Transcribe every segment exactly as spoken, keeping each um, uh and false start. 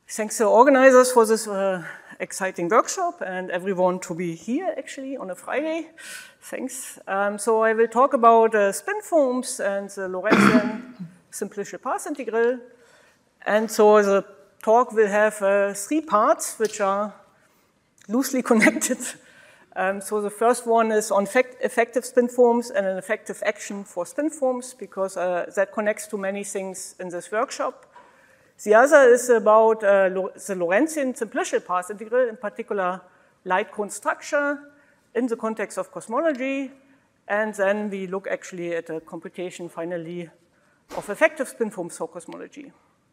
Thanks to organizers for this uh, exciting workshop and everyone to be here actually on a Friday. Thanks. Um, so I will talk about uh, spin forms and the Lorentzian simplicial path integral. And so the talk will have uh, three parts which are loosely connected. Um, so the first one is on effect effective spin forms and an effective action for spin forms, because uh, that connects to many things in this workshop. The other is about uh, the Lorentzian simplicial path integral, in particular light cone structure in the context of cosmology. And then we look actually at a computation finally of effective spin forms for cosmology.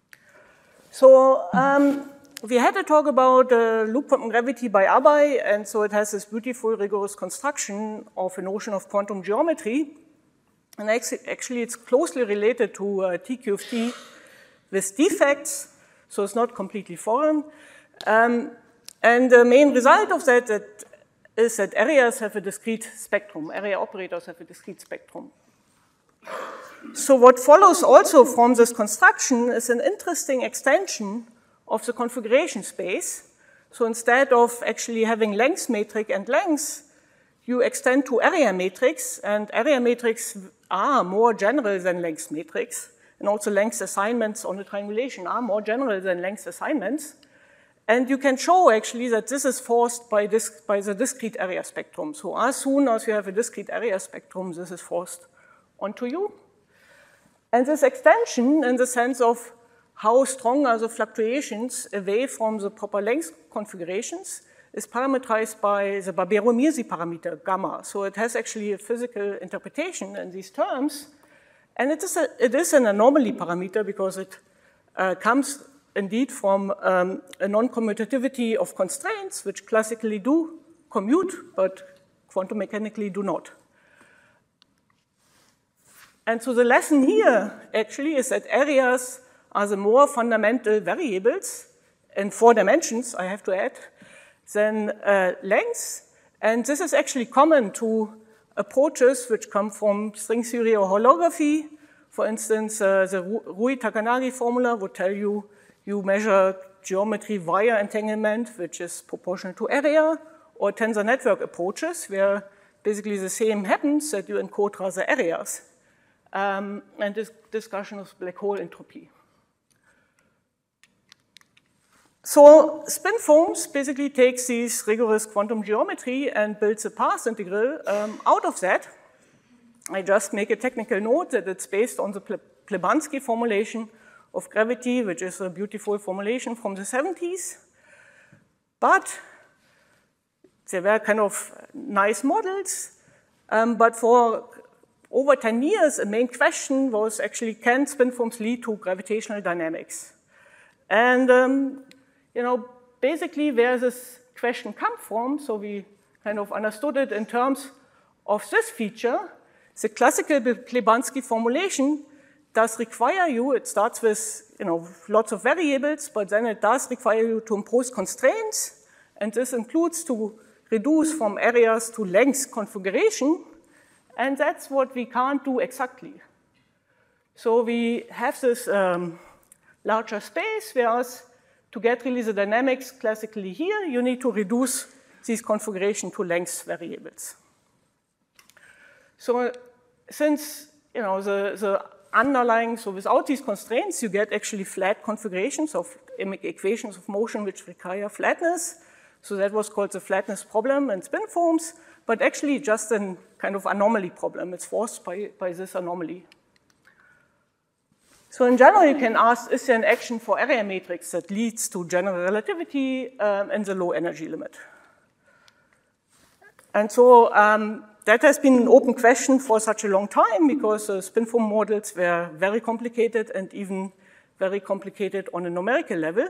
So um, we had a talk about uh, loop quantum gravity by Abay, and so it has this beautiful rigorous construction of a notion of quantum geometry. And actually it's closely related to uh, T Q F T with defects, so it's not completely foreign. Um, and the main result of that, that is that areas have a discrete spectrum. Area operators have a discrete spectrum. So what follows also from this construction is an interesting extension of the configuration space. So instead of actually having length matrix and length, you extend to area matrix, and area matrix are more general than length matrix. And also length assignments on the triangulation are more general than length assignments. And you can show actually that this is forced by, this, by the discrete area spectrum. So as soon as you have a discrete area spectrum, this is forced onto you. And this extension, in the sense of how strong are the fluctuations away from the proper length configurations, is parameterized by the Barbero-Mirzi parameter, gamma. So it has actually a physical interpretation in these terms. And it is, a, it is an anomaly parameter because it uh, comes indeed from um, a non-commutativity of constraints, which classically do commute, but quantum mechanically do not. And so the lesson here actually is that areas are the more fundamental variables in four dimensions, I have to add, than uh, lengths. And this is actually common to approaches which come from string theory or holography. For instance, uh, the Rui-Takanagi formula would tell you you measure geometry via entanglement, which is proportional to area, or tensor network approaches, where basically the same happens, that you encode rather areas. Um, and this discussion of black hole entropy. So spin forms basically takes these rigorous quantum geometry and builds a path integral um, out of that. I just make a technical note that it's based on the Plebanski formulation of gravity, which is a beautiful formulation from the seventies. But there were kind of nice models, um, but for over ten years, the main question was actually, can spin forms lead to gravitational dynamics? And um, you know, basically where this question come from, so we kind of understood it in terms of this feature. The classical Plebanski formulation does require you, it starts with you know, lots of variables, but then it does require you to impose constraints, and this includes to reduce from areas to length configuration, and that's what we can't do exactly. So we have this um, larger space, whereas to get really the dynamics classically here, you need to reduce these configuration to length variables. So since you know the, the underlying, so without these constraints, you get actually flat configurations of equations of motion which require flatness. So that was called the flatness problem in spin forms, but actually just a kind of anomaly problem. It's forced by, by this anomaly. So in general, you can ask, is there an action for area matrix that leads to general relativity um, in the low energy limit? And so um, that has been an open question for such a long time because uh, spin form models were very complicated and even very complicated on a numerical level.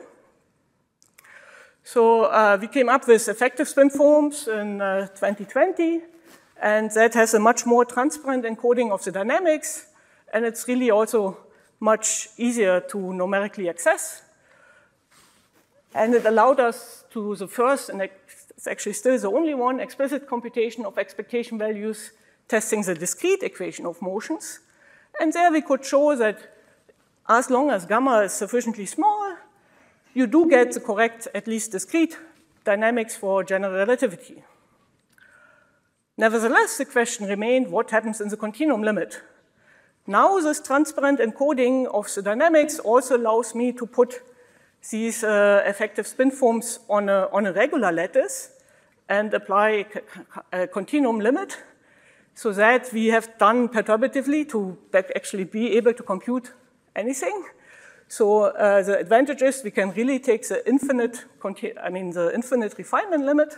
So uh, we came up with effective spin forms in uh, twenty twenty, and that has a much more transparent encoding of the dynamics, and it's really also much easier to numerically access. And it allowed us to the first, and it's actually still the only one, explicit computation of expectation values testing the discrete equation of motions. And there we could show that as long as gamma is sufficiently small, you do get the correct, at least discrete, dynamics for general relativity. Nevertheless, the question remained, what happens in the continuum limit? Now this transparent encoding of the dynamics also allows me to put these uh, effective spin forms on a, on a regular lattice and apply a continuum limit so that we have done perturbatively to actually be able to compute anything. So uh, the advantage is we can really take the infinite, I mean the infinite refinement limit.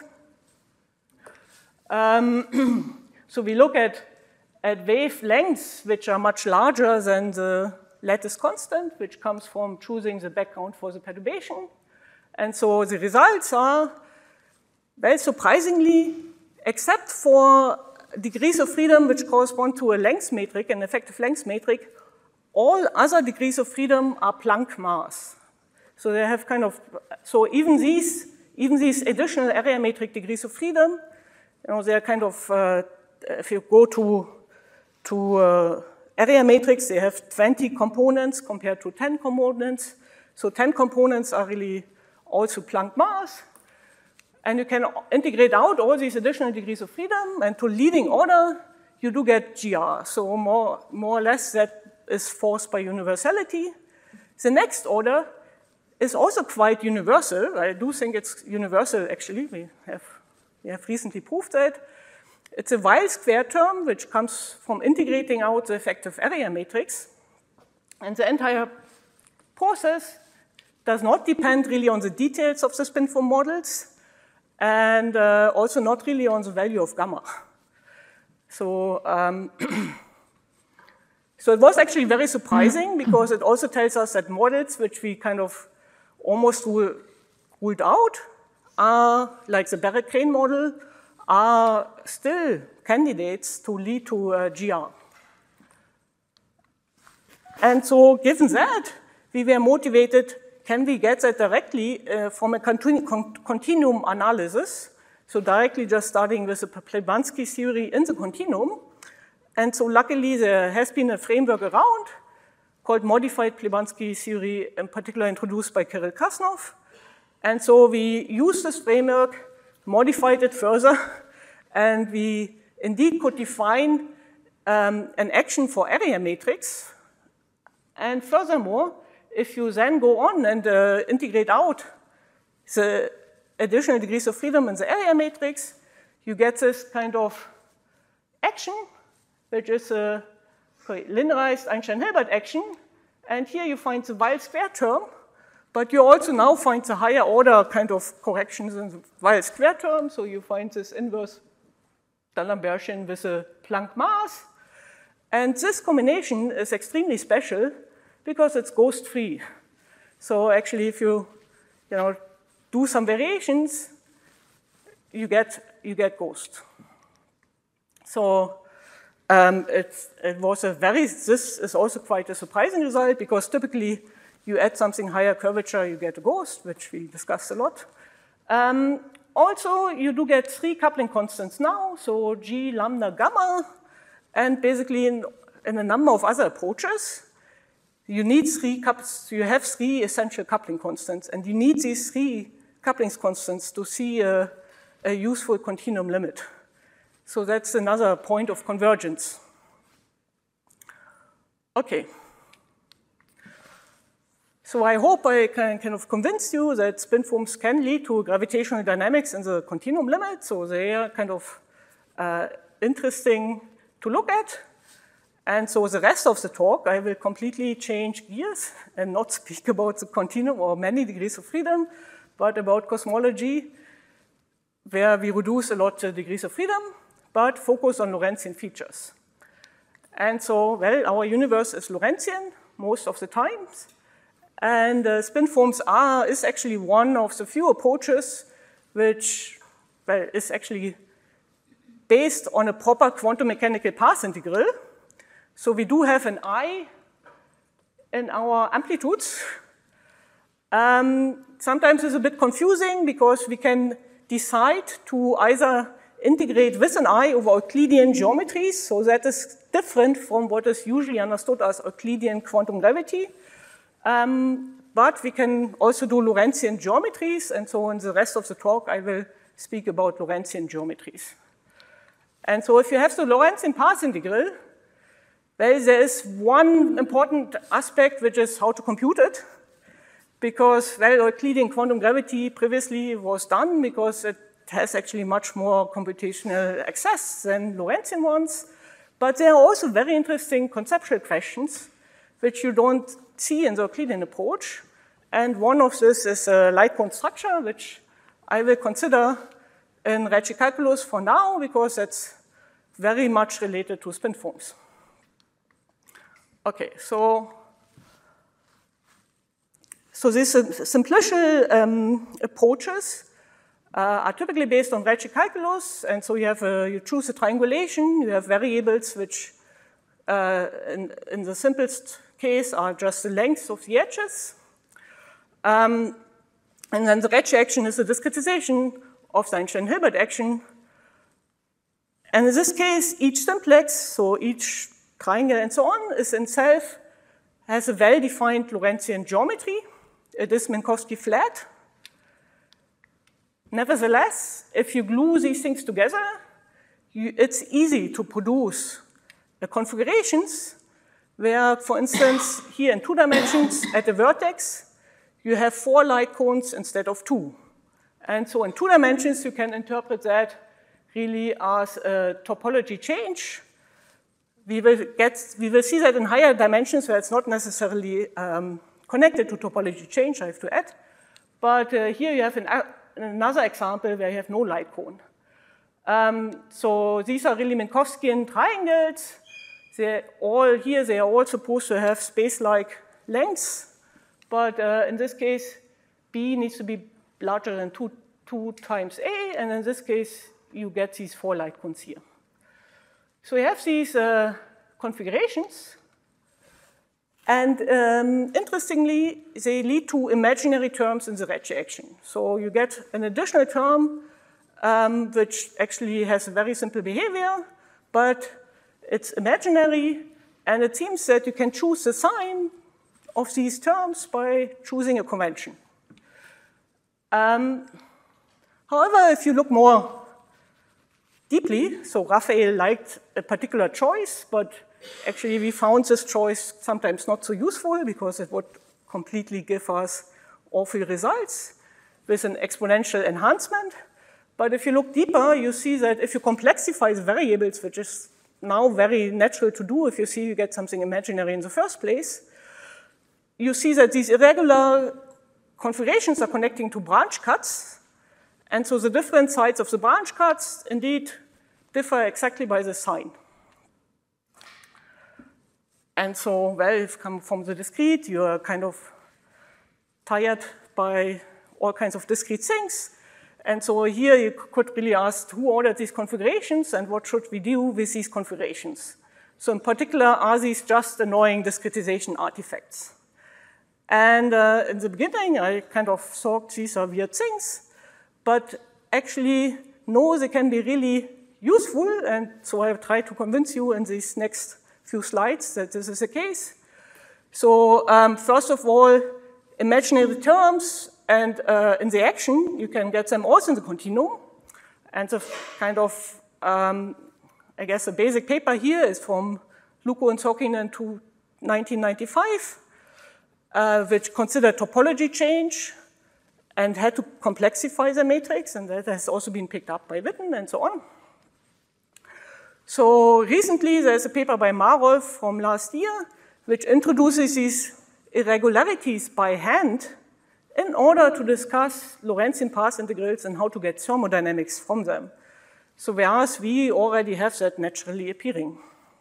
Um, so we look at, at wavelengths which are much larger than the lattice constant, which comes from choosing the background for the perturbation. And so the results are, well, surprisingly, except for degrees of freedom which correspond to a length metric, an effective length metric, all other degrees of freedom are Planck mass. So they have kind of, so even these, even these additional area metric degrees of freedom, you know, they're kind of, uh, if you go to, to uh, area matrix, they have twenty components compared to ten components. So ten components are really also Planck mass. And you can integrate out all these additional degrees of freedom, and to leading order, you do get G R. So more, more or less that is forced by universality. The next order is also quite universal. I do think it's universal, actually. We have, we have recently proved that. It's a Weil square term, which comes from integrating out the effective area matrix. And the entire process does not depend really on the details of the spin form models, and uh, also not really on the value of gamma. So, um, so it was actually very surprising because it also tells us that models which we kind of almost rule, ruled out are, like the Barrett-Crane model, are still candidates to lead to uh, G R. And so given that, we were motivated, can we get that directly uh, from a continu con continuum analysis? So directly just starting with the Plebanski theory in the continuum. And so luckily there has been a framework around called modified Plebanski theory, in particular introduced by Kirill Krasnov. And so we used this framework, modified it further, and we indeed could define um, an action for area matrix. And furthermore, if you then go on and uh, integrate out the additional degrees of freedom in the area matrix, you get this kind of action, which is a linearized Einstein-Hilbert action. And here you find the Weil square term, but you also now find the higher order kind of corrections in the Weil square term. So you find this inverse D'Alembertian with a Planck mass. And this combination is extremely special because it's ghost-free. So actually, if you, you know, do some variations, you get, you get ghost. So um, it's, it was a very, this is also quite a surprising result because typically you add something higher curvature, you get a ghost, which we discussed a lot. Um, also, you do get three coupling constants now, so G, lambda, gamma, and basically in, in a number of other approaches, you need three couples, you have three essential coupling constants, and you need these three coupling constants to see a, a useful continuum limit. So that's another point of convergence. Okay. So I hope I can kind of convince you that spin forms can lead to gravitational dynamics in the continuum limit. So they are kind of uh, interesting to look at. And so the rest of the talk, I will completely change gears and not speak about the continuum or many degrees of freedom, but about cosmology, where we reduce a lot the degrees of freedom, but focus on Lorentzian features. And so, well, our universe is Lorentzian most of the times. And uh, spin forms are is actually one of the few approaches which, well, is actually based on a proper quantum mechanical path integral. So we do have an I in our amplitudes. Um, sometimes it's a bit confusing because we can decide to either integrate with an I over Euclidean geometries, so that is different from what is usually understood as Euclidean quantum gravity. Um, but we can also do Lorentzian geometries, and so in the rest of the talk I will speak about Lorentzian geometries. And so if you have the Lorentzian path integral, well, there is one important aspect, which is how to compute it, because, well, Euclidean quantum gravity previously was done because it has actually much more computational access than Lorentzian ones, but there are also very interesting conceptual questions which you don't see in the Euclidean approach, and one of this is a light cone structure, which I will consider in Ricci calculus for now, because it's very much related to spin forms. Okay, so, so these simplicial um, approaches uh, are typically based on Ricci calculus, and so you have a, you choose a triangulation, you have variables which uh, in, in the simplest case are just the lengths of the edges. Um, and then the Ricci action is a discretization of the Einstein-Hilbert action. And in this case, each simplex, so each triangle and so on, is in itself has a well-defined Lorentzian geometry. It is Minkowski flat. Nevertheless, if you glue these things together, you, it's easy to produce the configurations where, for instance, here in two dimensions at the vertex, you have four light cones instead of two. And so in two dimensions, you can interpret that really as a topology change. We will, get, we will see that in higher dimensions where it's not necessarily um, connected to topology change, I have to add. But uh, here you have an, another example where you have no light cone. Um, so these are really Minkowskian triangles. They're all here, they are all supposed to have space-like lengths. But uh, in this case, B needs to be larger than two, two times A, and in this case, you get these four light cones here. So you have these uh, configurations, and um, interestingly, they lead to imaginary terms in the Ricci action. So you get an additional term um, which actually has a very simple behavior, but it's imaginary, and it seems that you can choose the sign of these terms by choosing a convention. Um, however, if you look more deeply, so Raphael liked a particular choice, but actually we found this choice sometimes not so useful because it would completely give us awful results with an exponential enhancement. But if you look deeper, you see that if you complexify the variables, which is now very natural to do if you see you get something imaginary in the first place, you see that these irregular configurations are connecting to branch cuts, and so the different sides of the branch cuts indeed differ exactly by the sign. And so, well, if you come from the discrete, you're kind of tired by all kinds of discrete things. And so here you could really ask who ordered these configurations and what should we do with these configurations. So in particular, are these just annoying discretization artifacts? And uh, in the beginning, I kind of thought these are weird things, but actually, no, they can be really useful, and so I have tried to convince you in these next few slides that this is the case. So um, first of all, imaginary terms, and uh, in the action, you can get them also in the continuum. And the kind of, um, I guess, the basic paper here is from Luko and Sokinen to nineteen ninety-five, uh, which considered topology change and had to complexify the matrix, and that has also been picked up by Witten and so on. So recently, there's a paper by Marolf from last year, which introduces these irregularities by hand in order to discuss Lorentzian path integrals and how to get thermodynamics from them. So whereas we already have that naturally appearing.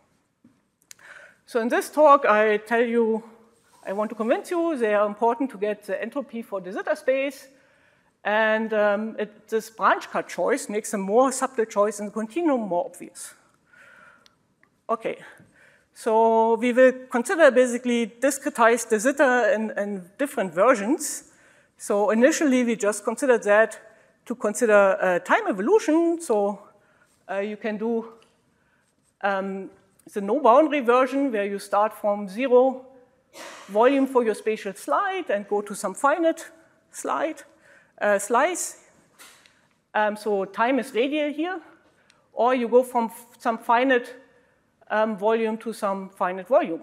So in this talk, I tell you, I want to convince you they are important to get the entropy for de Sitter space, and um, it, this branch cut choice makes a more subtle choice in the continuum more obvious. Okay, so we will consider basically discretized de Sitter in, in different versions. So initially, we just considered that to consider uh, time evolution. So uh, you can do um, the no boundary version where you start from zero volume for your spatial slide and go to some finite slide, uh, slice. Um, so time is radial here. Or you go from some finite um, volume to some finite volume.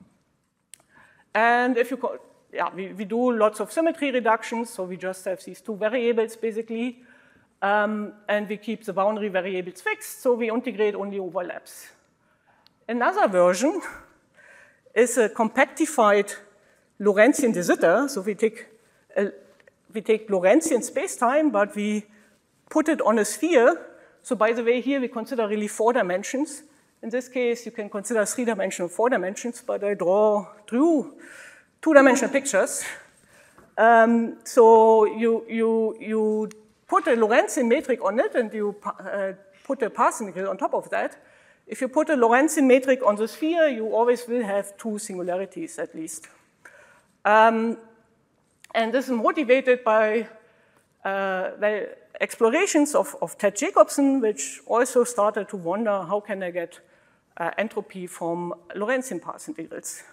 And if you, co yeah, we, we do lots of symmetry reductions, so we just have these two variables basically, um, and we keep the boundary variables fixed, so we integrate only overlaps. Another version is a compactified Lorentzian de Sitter, so we take, a, we take Lorentzian space-time, but we put it on a sphere. So by the way, here we consider really four dimensions. In this case, you can consider three-dimensional, four dimensions, but I draw drew two-dimensional pictures. Um, so you, you, you put a Lorentzian metric on it, and you uh, put a path integral on top of that. If you put a Lorentzian metric on the sphere, you always will have two singularities at least. Um, and this is motivated by uh, well, explorations of, of Ted Jacobson, which also started to wonder how can I get uh, entropy from Lorentzian path integrals.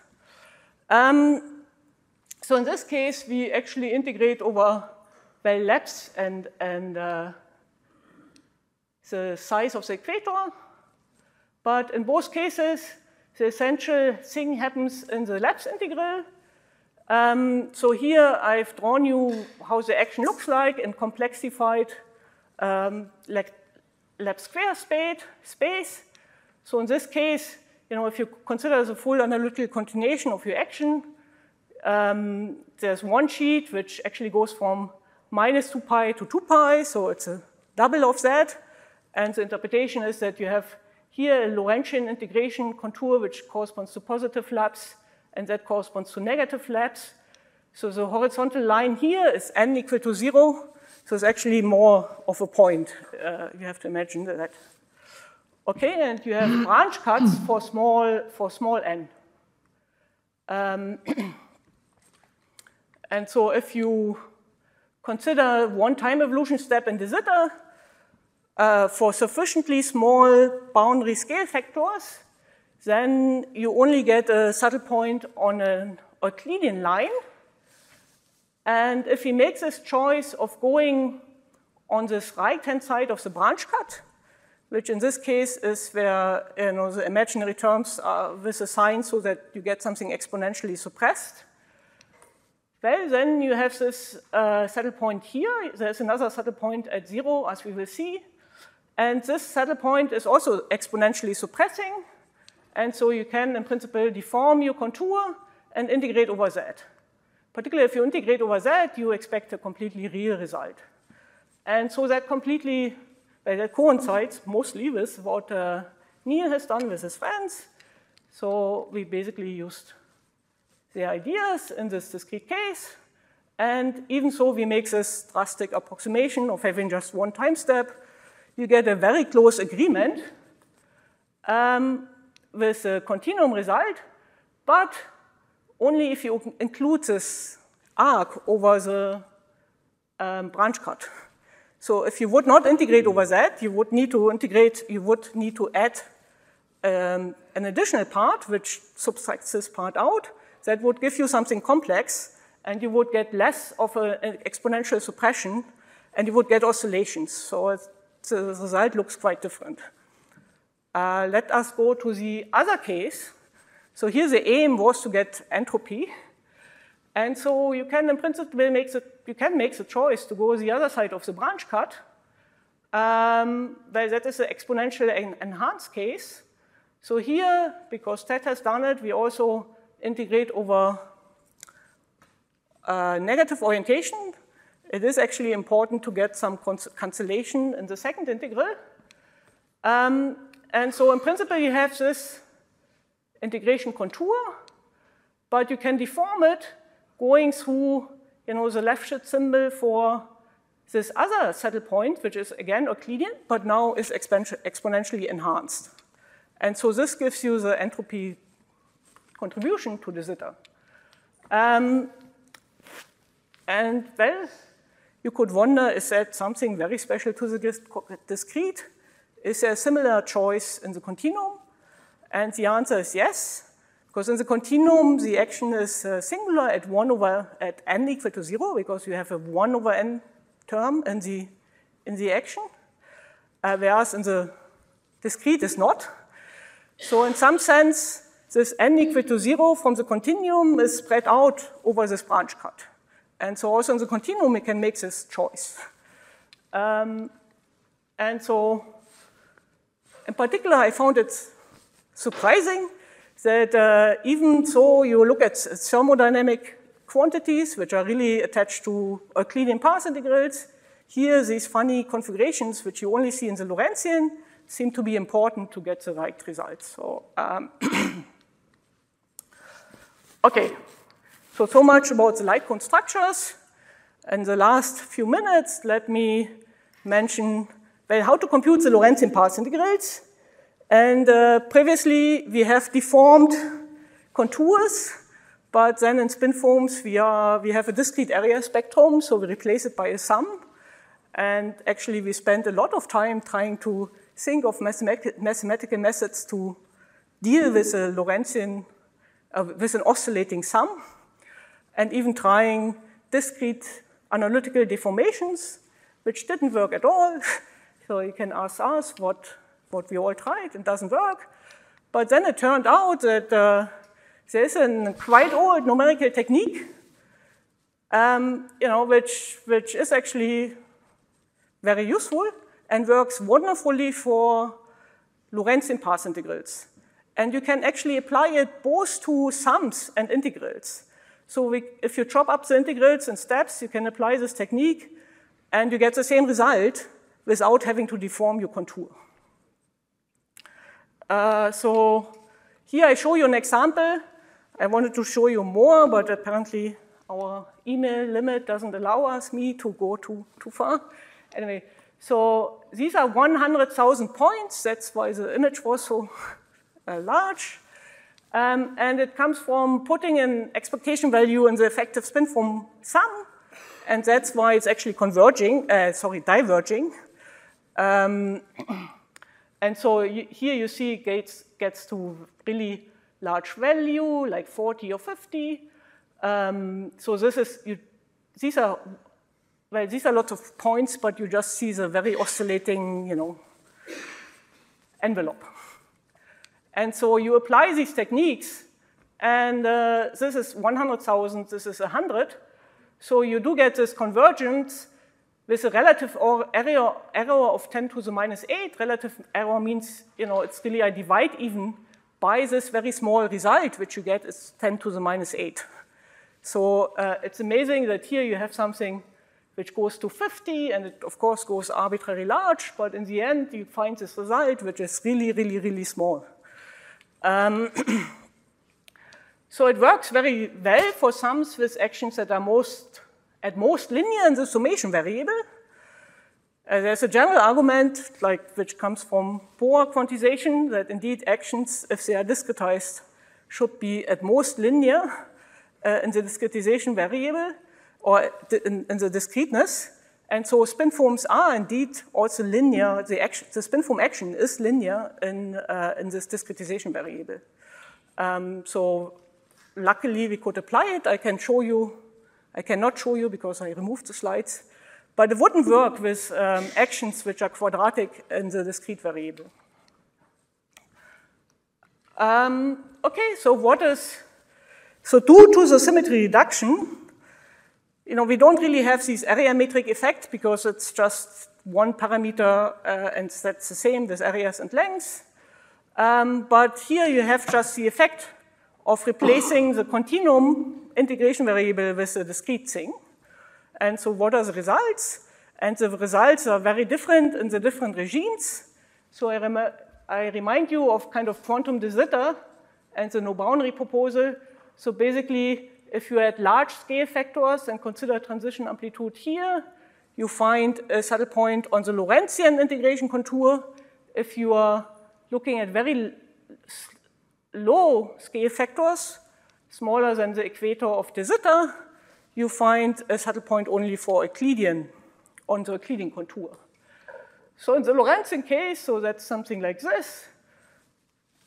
Um, so in this case, we actually integrate over well lapse and, and uh, the size of the equator. But in both cases, the essential thing happens in the lapse integral. Um, so here I've drawn you how the action looks like in complexified um, lapse square space. So in this case, you know, if you consider the full analytical continuation of your action, um, there's one sheet which actually goes from minus two pi to two pi, so it's a double of that. And the interpretation is that you have here a Lorentzian integration contour which corresponds to positive lapse, and that corresponds to negative lapse. So the horizontal line here is n equal to zero, so it's actually more of a point. Uh, you have to imagine that. Okay, and you have branch cuts for small, for small n. Um, and so if you consider one time evolution step in de Sitter, uh, for sufficiently small boundary scale factors, then you only get a saddle point on an Euclidean line. And if we make this choice of going on this right-hand side of the branch cut, which in this case is where you know, the imaginary terms are with a sign so that you get something exponentially suppressed, well, then you have this uh, saddle point here. There's another saddle point at zero, as we will see. And this saddle point is also exponentially suppressing. And so you can, in principle, deform your contour and integrate over z. Particularly if you integrate over z, you expect a completely real result. And so that completely, well, that coincides mostly with what uh, Neil has done with his friends. So we basically used the ideas in this discrete case. And even so, we make this drastic approximation of having just one time step. You get a very close agreement um, with a continuum result, but only if you include this arc over the um, branch cut. So if you would not integrate over that, you would need to integrate, you would need to add um, an additional part which subtracts this part out. That would give you something complex, and you would get less of a, an exponential suppression, and you would get oscillations. So it's, the result looks quite different. Uh, let us go to the other case. So here the aim was to get entropy. And so you can, in principle, make the, you can make the choice to go the other side of the branch cut. Um, well, that is an exponential en enhanced case. So here, because Ted has done it, we also integrate over uh, negative orientation. It is actually important to get some cancellation in the second integral. Um, and so in principle, you have this integration contour, but you can deform it going through you know, the Lefschetz symbol for this other saddle point, which is again Euclidean, but now is exponentially enhanced. And so this gives you the entropy contribution to de Sitter. Um, and well, you could wonder, is that something very special to the discrete? Is there a similar choice in the continuum? And the answer is yes. Because in the continuum, the action is uh, singular at one over at n equal to zero, because you have a one over n term in the in the action, uh, whereas in the discrete is not. So in some sense, this n equal to zero from the continuum is spread out over this branch cut. And so also in the continuum, we can make this choice. Um, and so in particular, I found it surprising that uh, even so you look at thermodynamic quantities, which are really attached to Euclidean path integrals, here these funny configurations, which you only see in the Lorentzian, seem to be important to get the right results. So, um, okay, so so much about the light cone structures. In the last few minutes, let me mention well, how to compute the Lorentzian path integrals. And uh, previously, we have deformed contours, but then in spin forms, we, are, we have a discrete area spectrum, so we replace it by a sum. And actually, we spent a lot of time trying to think of mathematic mathematical methods to deal with a Lorentzian, uh, with an oscillating sum, and even trying discrete analytical deformations, which didn't work at all. So you can ask us what, what we all tried, it doesn't work. But then it turned out that uh, there's a quite old numerical technique, um, you know, which, which is actually very useful and works wonderfully for Lorentzian path integrals. And you can actually apply it both to sums and integrals. So we, if you chop up the integrals in steps, you can apply this technique, and you get the same result without having to deform your contour. Uh, so here I show you an example. I wanted to show you more, but apparently our email limit doesn't allow us me to go too, too far. Anyway, so these are one hundred thousand points. That's why the image was so uh, large. Um, and it comes from putting an expectation value in the effective spin form sum. And that's why it's actually converging, uh, sorry, diverging. Um, and so you, here you see it gets, gets to really large value, like forty or fifty. Um, so this is, you, these are, well, these are lots of points, but you just see the very oscillating, you know, envelope. And so you apply these techniques, and uh, this is one hundred thousand, this is one hundred. So you do get this convergence with a relative error, error of ten to the minus eight. Relative error means, you know, it's really I divide even by this very small result, which you get is ten to the minus eight. So uh, it's amazing that here you have something which goes to fifty, and it, of course, goes arbitrarily large, but in the end, you find this result, which is really, really, really small. Um, so it works very well for sums with actions that are most, at most linear in the summation variable. Uh, there's a general argument, like which comes from Bohr quantization, that indeed actions, if they are discretized, should be at most linear uh, in the discretization variable, or in, in the discreteness. And so spin forms are indeed also linear. The, action, the spin form action is linear in, uh, in this discretization variable. Um, so luckily we could apply it. I can show you, I cannot show you because I removed the slides. But it wouldn't work with um, actions which are quadratic in the discrete variable. Um, okay, so what is, so due to the symmetry reduction, you know, we don't really have these area metric effects because it's just one parameter uh, and that's the same with areas and lengths. Um, but here you have just the effect of replacing the continuum integration variable with a discrete thing. And so what are the results? And the results are very different in the different regimes. So I, rem I remind you of kind of quantum de Sitter and the no boundary proposal. So basically, if you add large scale factors and consider transition amplitude here, you find a saddle point on the Lorentzian integration contour. If you are looking at very low scale factors, smaller than the equator of de Sitter, you find a saddle point only for Euclidean, on the Euclidean contour. So in the Lorentzian case, so that's something like this.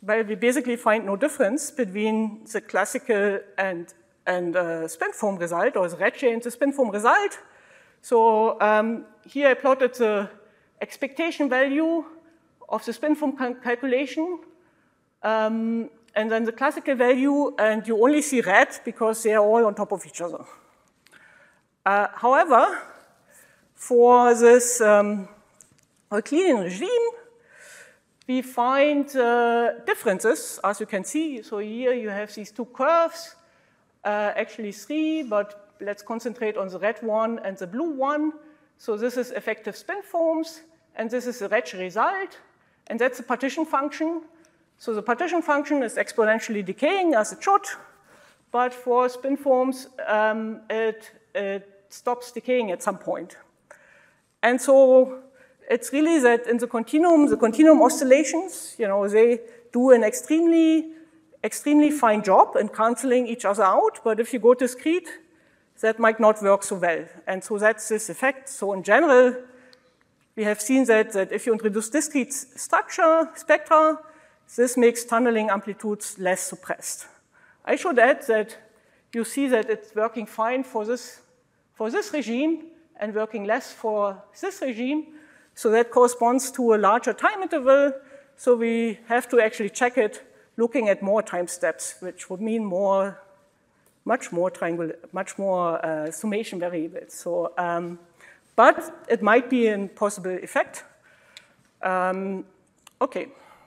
well, we basically find no difference between the classical and, and uh, spin foam result, or the red chain and the spin foam result. So um, here I plotted the expectation value of the spin foam cal calculation, um, and then the classical value, and you only see red because they are all on top of each other. Uh, however, for this um, Euclidean regime, we find uh, differences, as you can see. So here you have these two curves, uh, actually three, but let's concentrate on the red one and the blue one. So this is effective spin foams, and this is the Retsche result, and that's the partition function. So the partition function is exponentially decaying as it should, but for spin foams, um, it, it stops decaying at some point. And so it's really that in the continuum, the continuum oscillations, you know, they do an extremely, extremely fine job in canceling each other out, but if you go discrete, that might not work so well. And so that's this effect. So in general, we have seen that, that if you introduce discrete structure, spectra, this makes tunneling amplitudes less suppressed. I should add that you see that it's working fine for this, for this regime and working less for this regime. So that corresponds to a larger time interval. So we have to actually check it looking at more time steps, which would mean more, much more triangle, much more uh, summation variables. So, um, but it might be a possible effect. Um, okay.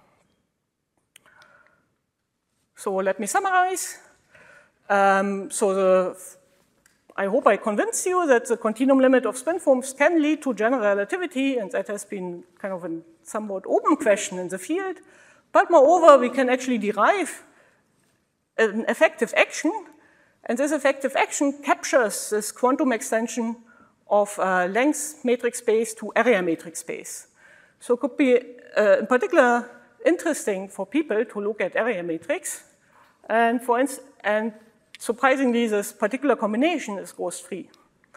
So let me summarize. Um, so the, I hope I convinced you that the continuum limit of spin foams can lead to general relativity, and that has been kind of a somewhat open question in the field. But moreover, we can actually derive an effective action, and this effective action captures this quantum extension of uh, length matrix space to area matrix space. So it could be uh, in particular interesting for people to look at area matrix, and for instance, and surprisingly, this particular combination is ghost-free.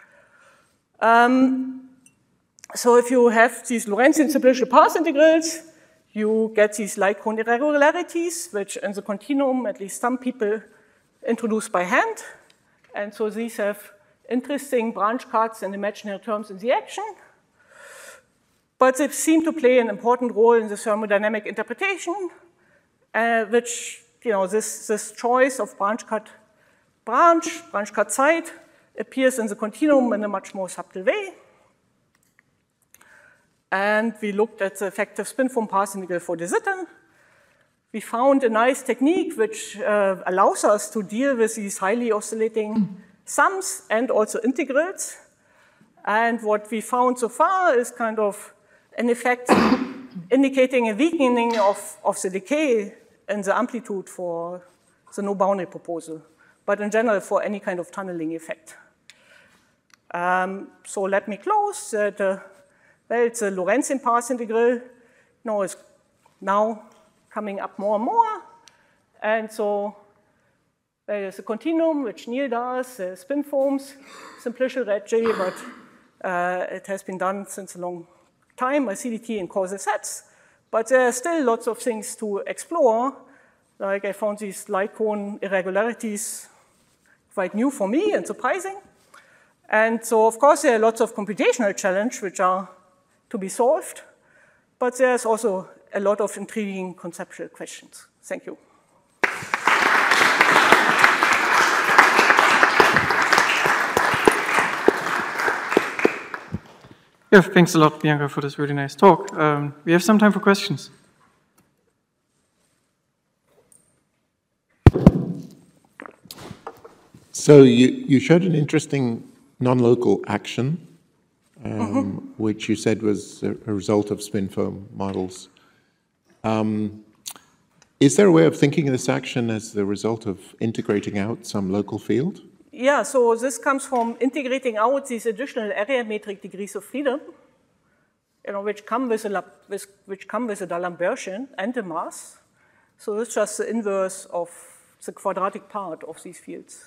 Um, so if you have these Lorentzian simplicial path integrals, you get these light cone irregularities, which in the continuum, at least some people introduce by hand. And so these have interesting branch cuts and imaginary terms in the action. But they seem to play an important role in the thermodynamic interpretation, uh, which, you know, this, this choice of branch cut branch, branch cut site, appears in the continuum in a much more subtle way. And we looked at the effective spin foam path integral for de Sitter. We found a nice technique which uh, allows us to deal with these highly oscillating sums and also integrals. And what we found so far is kind of an effect indicating a weakening of, of the decay in the amplitude for the no boundary proposal, but in general for any kind of tunneling effect. Um, so let me close that, uh, well, it's a Lorentzian path integral. No, it's now coming up more and more. And so well, there's a continuum, which Neil does, uh, spin foams, simplicial Retsche, but uh, it has been done since a long time by C D T in causal sets. But there are still lots of things to explore. Like I found these light cone irregularities quite new for me and surprising. And so, of course, there are lots of computational challenges which are to be solved. But there's also a lot of intriguing conceptual questions. Thank you. Yeah, thanks a lot, Bianca, for this really nice talk. Um, we have some time for questions. So you, you showed an interesting non-local action, um, mm-hmm. which you said was a, a result of spin foam models. Um, is there a way of thinking of this action as the result of integrating out some local field? Yeah, so this comes from integrating out these additional area metric degrees of freedom, you know, which come with a with, which come with a D'Alembertian and a mass. So it's just the inverse of the quadratic part of these fields.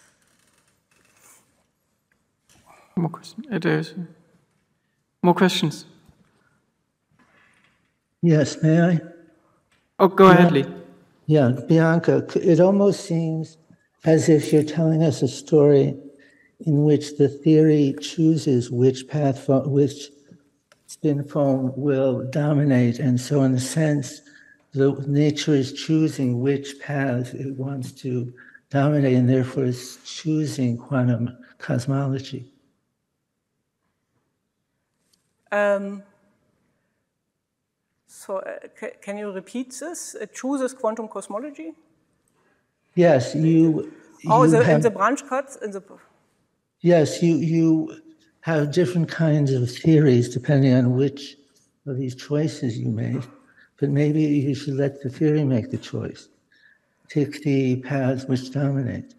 More questions? It is. More questions? Yes, may I? Oh, go ahead, Lee. Yeah, Bianca, it almost seems as if you're telling us a story in which the theory chooses which path, which spin foam will dominate. And so in a sense, the nature is choosing which path it wants to dominate, and therefore it's choosing quantum cosmology. Um, so uh, ca can you repeat this? It chooses quantum cosmology? Yes, you... Oh, you the, have, in the branch cuts? In the... Yes, you, you have different kinds of theories depending on which of these choices you make, but maybe you should let the theory make the choice. Take the paths which dominate.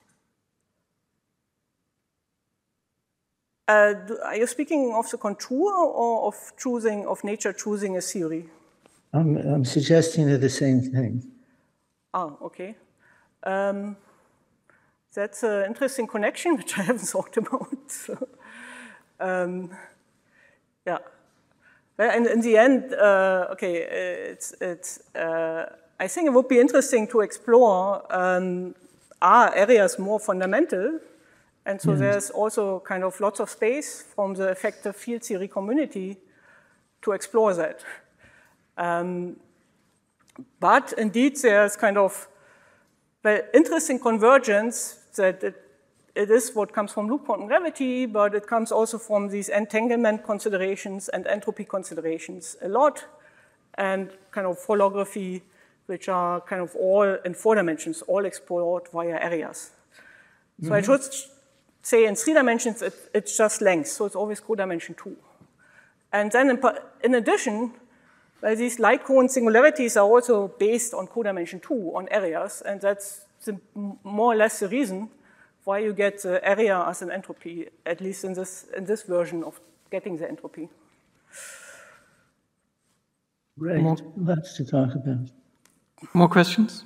Uh, do, are you speaking of the contour or of choosing, of nature choosing a theory? I'm, I'm suggesting they're the same thing. Ah, okay. Um, that's an interesting connection, which I haven't thought about. So, um, yeah. Well, in, in the end, uh, okay, it's, it's, uh, I think it would be interesting to explore, um, are areas more fundamental? And so yes. There's also kind of lots of space from the effective field theory community to explore that. Um, but indeed, there's kind of well, interesting convergence that it, it is what comes from loop quantum gravity, but it comes also from these entanglement considerations and entropy considerations a lot, and kind of holography, which are kind of all in four dimensions, all explored via areas. So mm-hmm. I should say in three dimensions, it, it's just length, so it's always codimension two. And then in, in addition, well, these light cone singularities are also based on codimension two, on areas, and that's the, more or less the reason why you get the area as an entropy, at least in this, in this version of getting the entropy. Right, more, lots to talk about. More questions?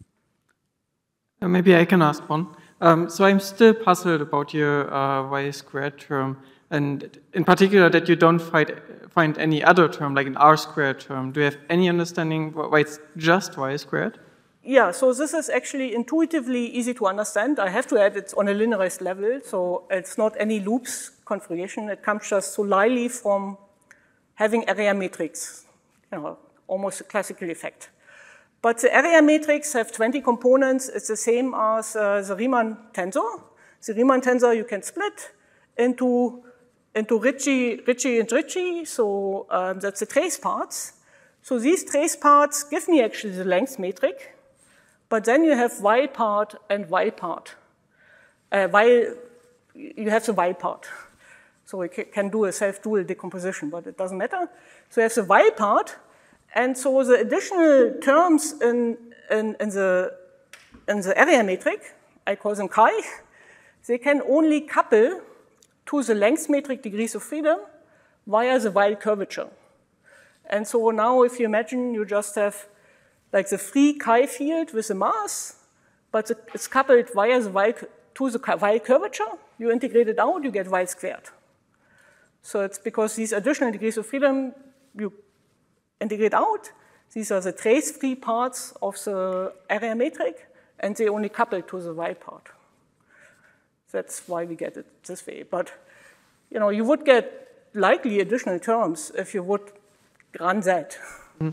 Uh, maybe I can ask one. Um, so I'm still puzzled about your uh, y squared term, and in particular that you don't find, find any other term, like an r squared term. Do you have any understanding why it's just y squared? Yeah, so this is actually intuitively easy to understand. I have to add it's on a linearized level, so it's not any loops configuration. It comes just solely from having area matrix, you know, almost a classical effect. But the area matrix have twenty components. It's the same as uh, the Riemann tensor. The Riemann tensor you can split into, into Ricci, Ricci and Ricci, so um, that's the trace parts. So these trace parts give me actually the length metric, but then you have y part and y part. Uh, y, you have the y part. So we can do a self-dual decomposition, but it doesn't matter. So you have the y part, and so the additional terms in, in, in, the, in the area metric, I call them chi, they can only couple to the length metric degrees of freedom via the Weil curvature. And so now if you imagine you just have like the free chi field with the mass, but it's coupled via the Weil, to the Weil curvature, you integrate it out, you get Weil squared. So it's because these additional degrees of freedom you integrate out. These are the trace-free parts of the area metric, and they only couple to the y part. That's why we get it this way. But you know, you would get likely additional terms if you would run that. Mm.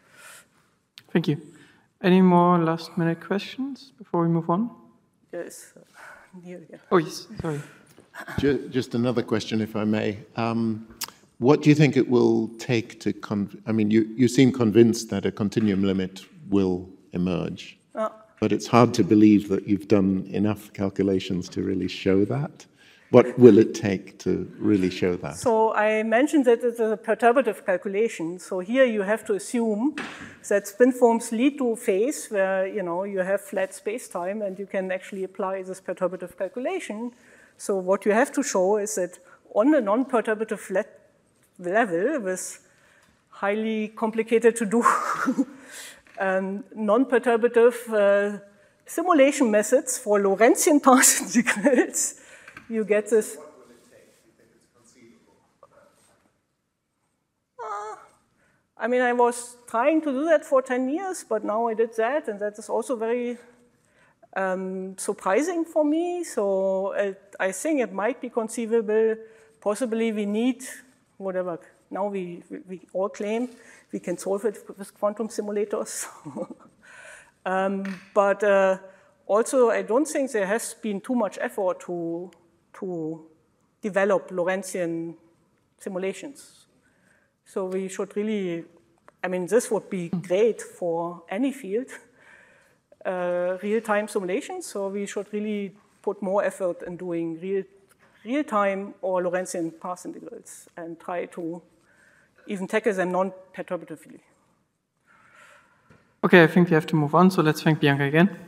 Thank you. Any more last-minute questions before we move on? Yes. Here, yeah. Oh, yes. Sorry. Just another question, if I may. Um, What do you think it will take to, con I mean, you, you seem convinced that a continuum limit will emerge, uh, but it's hard to believe that you've done enough calculations to really show that. What will it take to really show that? So I mentioned that it's a perturbative calculation. So here you have to assume that spin forms lead to a phase where, you know, you have flat space-time and you can actually apply this perturbative calculation. So what you have to show is that on the non-perturbative flat level with highly complicated to do um, non-perturbative uh, simulation methods for Lorentzian path integrals, you get this. What will it take? Do you think it's conceivable? Uh, I mean, I was trying to do that for ten years, but now I did that, and that is also very um, surprising for me. So it, I think it might be conceivable, possibly we need whatever. Now we, we, we all claim we can solve it with quantum simulators. um, but uh, also, I don't think there has been too much effort to, to develop Lorentzian simulations. So we should really, I mean, this would be great for any field, uh, real-time simulations. So we should really put more effort in doing real, real-time or Lorentzian path integrals and try to even tackle them non-perturbatively. Okay, I think we have to move on. So let's thank Bianca again.